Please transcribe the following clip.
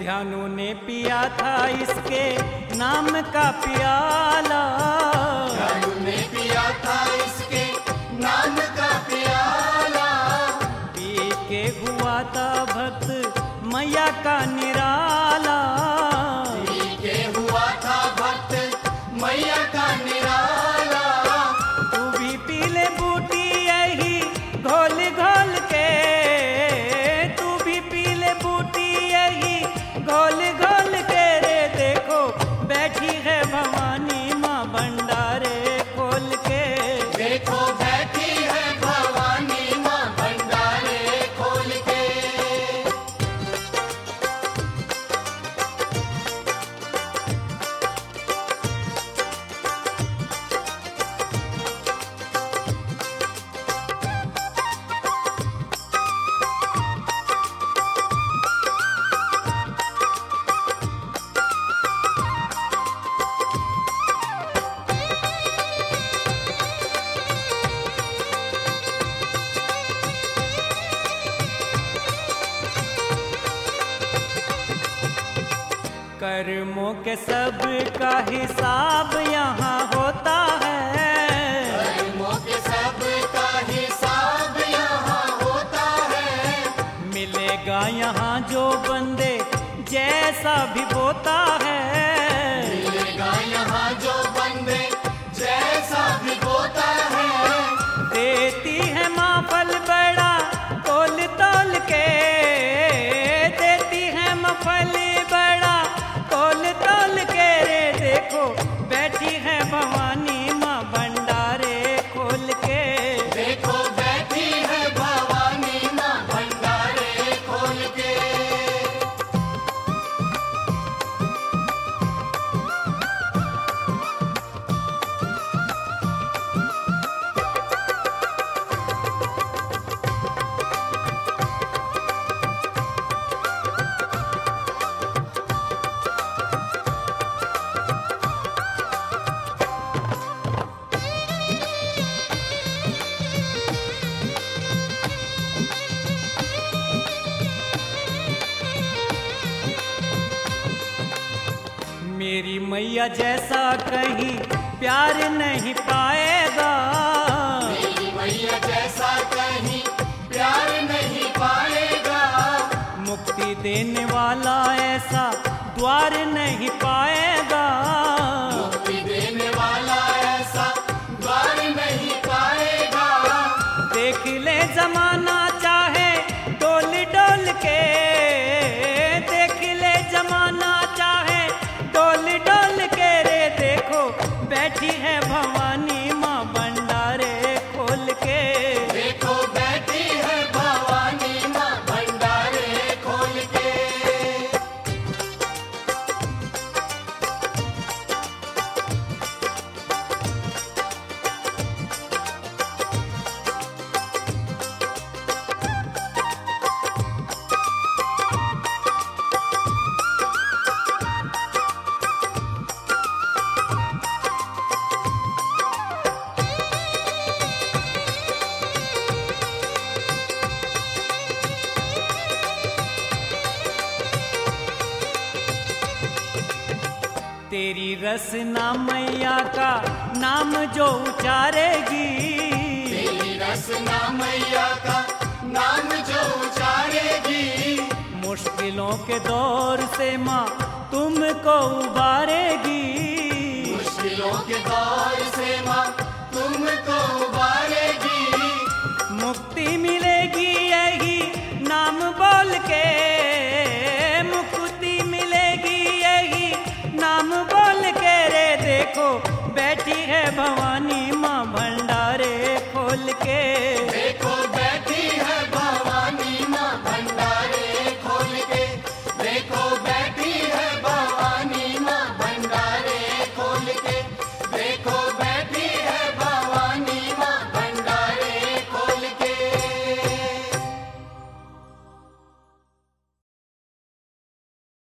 ध्यानु ने पिया था इसके नाम का प्याला, ध्यानु ने पिया था इसके नाम का प्याला, पी के हुआ था भक्त मैया का निराला, पी के हुआ था भक्त मैया का निराला। तू भी पी ले बूटी यही घोल घोल के, तू भी पी ले बूटी यही घोल घोल के रे। देखो बैठी है भवानी माँ भंडारे खोल के, देखो बैठी है भवानी माँ भंडारे खोल के। कर्मों के सब का हिसाब यहाँ होता है, कर्मों के सब का हिसाब यहाँ होता है, मिलेगा यहाँ जो बंदे जैसा भी बोता है, मिलेगा यहाँ जो बंदे जैसा भी बोता है। देती है माँ फल बड़ा तोल तोल के, देती है माँ फल बड़ा तोल तोल के रे। देखो बैठी है भवानी माँ भंडारे खोल के, देखो बैठी है भवानी माँ भंडारे खोल के। मेरी मैया जैसा कहीं प्यार नहीं पाएगा, मेरी मैया जैसा कहीं प्यार नहीं पाएगा, मुक्ति देने वाला ऐसा द्वार नहीं पाएगा, मुक्ति देने वाला ऐसा द्वार नहीं पाएगा। देख ले जमाना चाहे डोल डोल के, देख ले जमाना चाहे डोल डोल के रे। देखो बैठी है भवानी माँ भंडारे खोल के, देखो बैठी है भवानी माँ भंडारे खोल के। तेरी रसना मैया का नाम जो उचारेगी, तेरी रसना मैया का नाम जो उचारेगी, मुश्किलों के दौर से माँ तुमको उबारेगी, मुश्किलों के दौर से माँ तुमको उबारेगी। मुक्ति मिलेगी यही नाम बोल के, मुक्ति मिलेगी यही नाम बोल के रे। देखो बैठी है भवानी